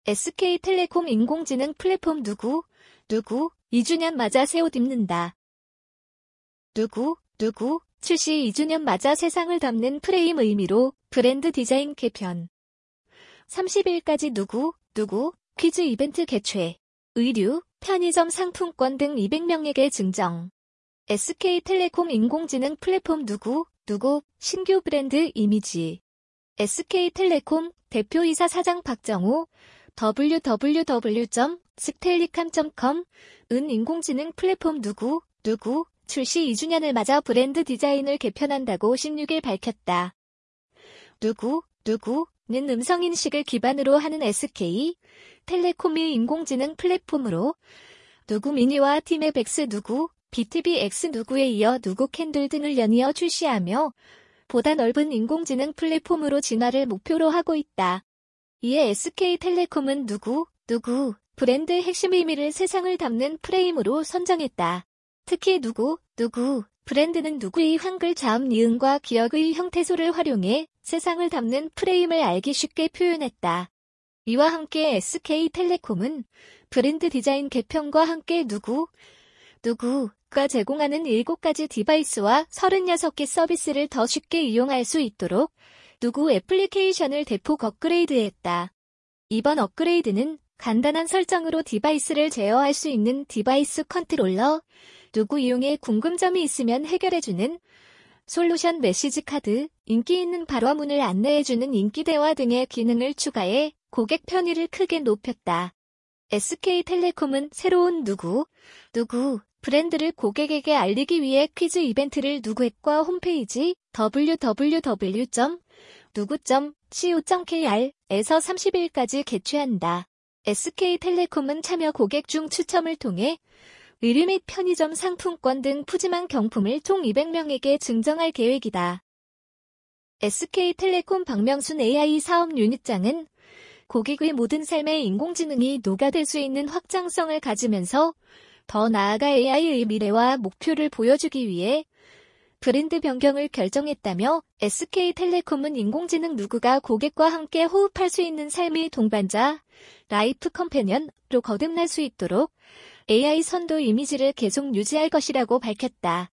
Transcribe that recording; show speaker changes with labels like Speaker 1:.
Speaker 1: SK텔레콤 인공지능 플랫폼 누구 2주년 맞아 새 옷 입는다. 누구 출시 2주년 맞아 세상을 담는 프레임 의미로 브랜드 디자인 개편. 30일까지 누구 퀴즈 이벤트 개최. 의류, 편의점 상품권 등 200명에게 증정. SK텔레콤 인공지능 플랫폼 누구 신규 브랜드 이미지. SK텔레콤 대표이사 사장 박정우 www.stellicam.com 은 인공지능 플랫폼 누구 출시 2주년을 맞아 브랜드 디자인을 개편한다고 16일 밝혔다. 누구는 음성인식을 기반으로 하는 SK텔레콤의 인공지능 플랫폼으로 누구 미니와 팀앱 X BTV X 누구에 이어 누구 캔들 등을 연이어 출시하며 보다 넓은 인공지능 플랫폼으로 진화를 목표로 하고 있다. 이에 SK텔레콤은 누구 브랜드의 핵심 의미를 세상을 담는 프레임으로 선정했다. 특히 누구 브랜드는 누구의 한글 자음 니은과 기억의 형태소를 활용해 세상을 담는 프레임을 알기 쉽게 표현했다. 이와 함께 SK텔레콤은 브랜드 디자인 개편과 함께 누구가 제공하는 7가지 디바이스와 36개 서비스를 더 쉽게 이용할 수 있도록 누구 애플리케이션을 대폭 업그레이드했다. 이번 업그레이드는 간단한 설정으로 디바이스를 제어할 수 있는 디바이스 컨트롤러, 누구 이용에 궁금점이 있으면 해결해주는 솔루션 메시지 카드, 인기 있는 발화문을 안내해주는 인기 대화 등의 기능을 추가해 고객 편의를 크게 높였다. SK텔레콤은 새로운 누구 브랜드를 고객에게 알리기 위해 퀴즈 이벤트를 누구앱과 홈페이지 www.nugu.co.kr에서 30일까지 개최한다. SK텔레콤은 참여 고객 중 추첨을 통해 의류 및 편의점 상품권 등 푸짐한 경품을 총 200명에게 증정할 계획이다. SK텔레콤 박명순 AI 사업 유닛장은 고객의 모든 삶에 인공지능이 녹아들 수 있는 확장성을 가지면서 더 나아가 AI의 미래와 목표를 보여주기 위해 브랜드 변경을 결정했다며 SK텔레콤은 인공지능 누구가 고객과 함께 호흡할 수 있는 삶의 동반자, 라이프 컴패니언로 거듭날 수 있도록 AI 선도 이미지를 계속 유지할 것이라고 밝혔다.